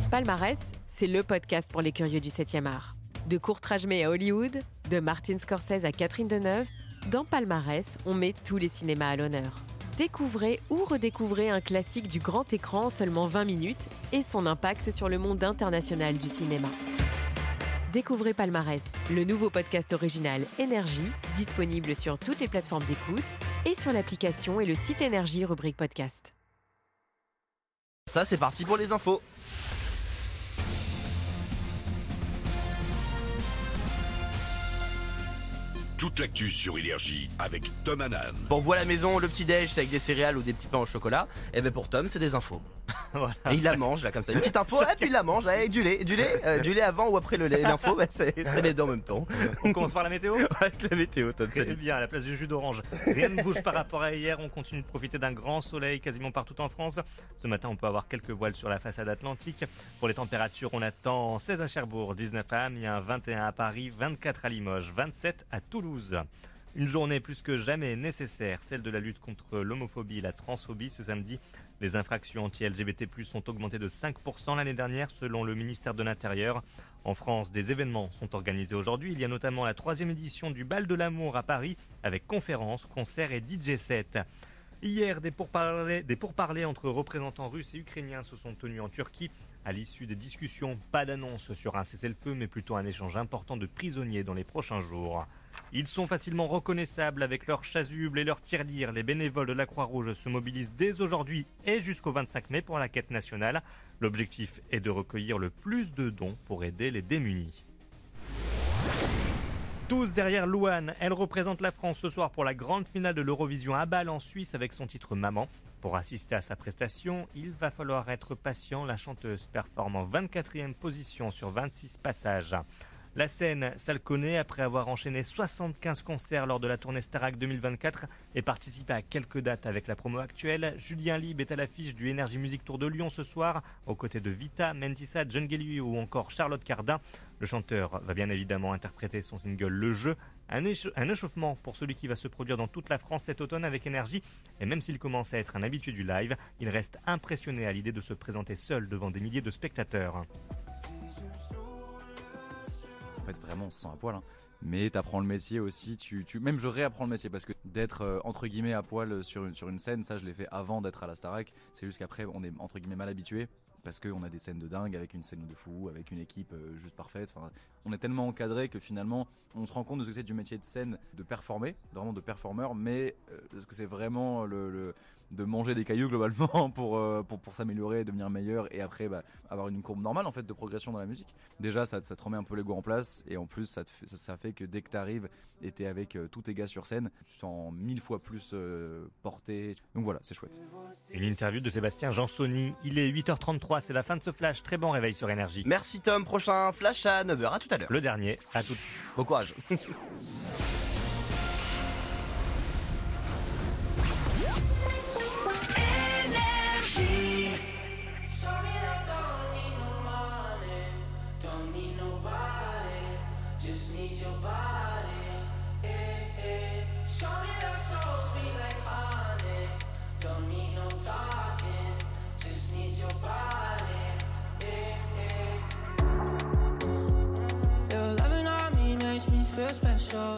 Palmarès, c'est le podcast pour les curieux du 7e art. De Kurt Rajmé à Hollywood, de Martin Scorsese à Catherine Deneuve, dans Palmarès, on met tous les cinémas à l'honneur. Découvrez ou redécouvrez un classique du grand écran en seulement 20 minutes et son impact sur le monde international du cinéma. Découvrez Palmarès, le nouveau podcast original Énergie, disponible sur toutes les plateformes d'écoute et sur l'application et le site Énergie rubrique podcast. Ça, c'est parti pour les infos. Toute l'actu sur Énergie avec Tom Hanan. Pour vous à la maison, le petit-déj, c'est avec des céréales ou des petits pains au chocolat. Et ben pour Tom, c'est des infos. Voilà. Et il la mange là comme ça, une petite info, et puis il la mange avec du lait. Du lait avant ou après le lait. L'info, ben, c'est les deux en même temps. On commence par la météo. Avec la météo, Tom. Très bien, à la place du jus d'orange. Rien ne bouge par rapport à hier, on continue de profiter d'un grand soleil quasiment partout en France. Ce matin, on peut avoir quelques voiles sur la façade atlantique. Pour les températures, on attend 16 à Cherbourg, 19 à Amiens, 21 à Paris, 24 à Limoges, 27 à Toulouse. Une journée plus que jamais nécessaire, celle de la lutte contre l'homophobie et la transphobie ce samedi. Les infractions anti-LGBT+ ont augmenté de 5% l'année dernière selon le ministère de l'Intérieur. En France, des événements sont organisés aujourd'hui. Il y a notamment la 3e édition du Bal de l'amour à Paris avec conférences, concerts et DJ sets. Hier, des pourparlers entre représentants russes et ukrainiens se sont tenus en Turquie. À l'issue des discussions, pas d'annonce sur un cessez-le-feu, mais plutôt un échange important de prisonniers dans les prochains jours. Ils sont facilement reconnaissables avec leurs chasubles et leurs tirelires. Les bénévoles de la Croix-Rouge se mobilisent dès aujourd'hui et jusqu'au 25 mai pour la quête nationale. L'objectif est de recueillir le plus de dons pour aider les démunis. Tous derrière Louane, elle représente la France ce soir pour la grande finale de l'Eurovision à Bâle en Suisse avec son titre Maman. Pour assister à sa prestation, il va falloir être patient. La chanteuse performe en 24e position sur 26 passages. La scène, ça le connaît après avoir enchaîné 75 concerts lors de la tournée Starac 2024 et participé à quelques dates avec la promo actuelle. Julien Lieb est à l'affiche du Energy Music Tour de Lyon ce soir, aux côtés de Vita, Mentissa, John Gueliu ou encore Charlotte Cardin. Le chanteur va bien évidemment interpréter son single Le Jeu, un échauffement pour celui qui va se produire dans toute la France cet automne avec Énergie. Et même s'il commence à être un habitué du live, il reste impressionné à l'idée de se présenter seul devant des milliers de spectateurs. En fait, vraiment, on se sent à poil, hein. Mais t'apprends le métier aussi, même je réapprends le métier parce que d'être entre guillemets à poil sur une scène, ça je l'ai fait avant d'être à la Starac. C'est juste qu'après on est entre guillemets mal habitué parce qu'on a des scènes de dingue avec une scène de fou, avec une équipe juste parfaite. Enfin, on est tellement encadré que finalement on se rend compte de ce que c'est du métier de scène, de performer, vraiment de performeur, mais ce que c'est vraiment de manger des cailloux globalement pour s'améliorer, devenir meilleur et après avoir une courbe normale en fait de progression dans la musique. Déjà ça te remet un peu l'ego en place et en plus ça fait que dès que t'arrives et t'es avec tous tes gars sur scène, tu te sens 1000 fois plus porté. Donc voilà, c'est chouette. Une interview de Sébastien Jansoni. Il est 8h33, c'est la fin de ce flash. Très bon réveil sur Énergie. Merci Tom, prochain flash à 9h, à tout à l'heure. Le dernier, à toutes. Bon courage. Feel special.